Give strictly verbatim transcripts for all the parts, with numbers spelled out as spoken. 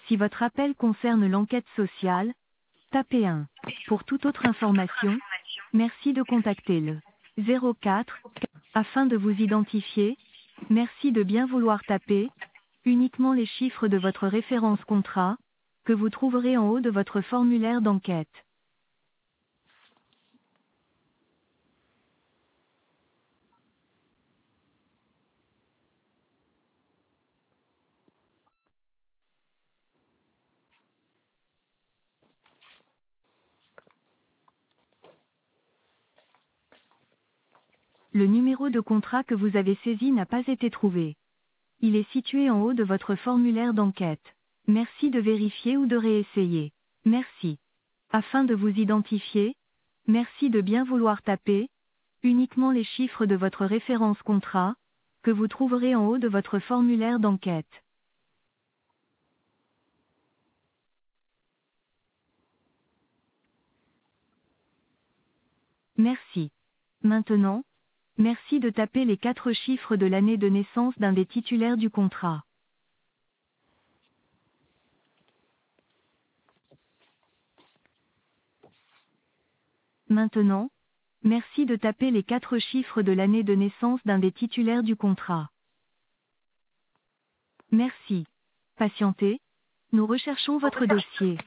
Si votre appel concerne l'enquête sociale, tapez un. Pour toute autre information, merci de contacter le zéro quatre. Afin de vous identifier, merci de bien vouloir taper uniquement les chiffres de votre référence contrat, que vous trouverez en haut de votre formulaire d'enquête. Le numéro de contrat que vous avez saisi n'a pas été trouvé. Il est situé en haut de votre formulaire d'enquête. Merci de vérifier ou de réessayer. Merci. Afin de vous identifier, merci de bien vouloir taper uniquement les chiffres de votre référence contrat, que vous trouverez en haut de votre formulaire d'enquête. Merci. Maintenant, merci de taper les quatre chiffres de l'année de naissance d'un des titulaires du contrat. Maintenant, merci de taper les quatre chiffres de l'année de naissance d'un des titulaires du contrat. Merci. Patientez. Nous recherchons votre dossier.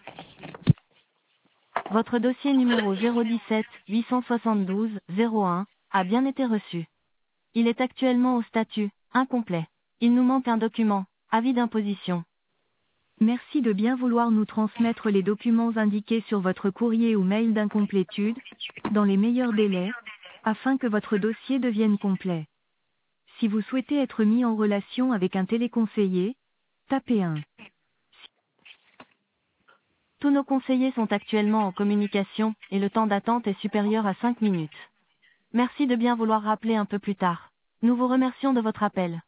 Votre dossier numéro zéro dix-sept huit cent soixante-douze zéro un a bien été reçu. Il est actuellement au statut incomplet. Il nous manque un document, avis d'imposition. Merci de bien vouloir nous transmettre les documents indiqués sur votre courrier ou mail d'incomplétude, dans les meilleurs délais, afin que votre dossier devienne complet. Si vous souhaitez être mis en relation avec un téléconseiller, tapez un. Tous nos conseillers sont actuellement en communication, et le temps d'attente est supérieur à cinq minutes. Merci de bien vouloir rappeler un peu plus tard. Nous vous remercions de votre appel.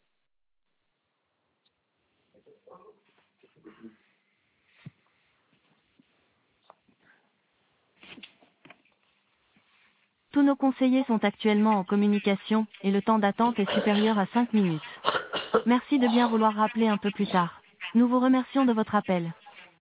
Tous nos conseillers sont actuellement en communication, et le temps d'attente est supérieur à cinq minutes. Merci de bien vouloir rappeler un peu plus tard. Nous vous remercions de votre appel.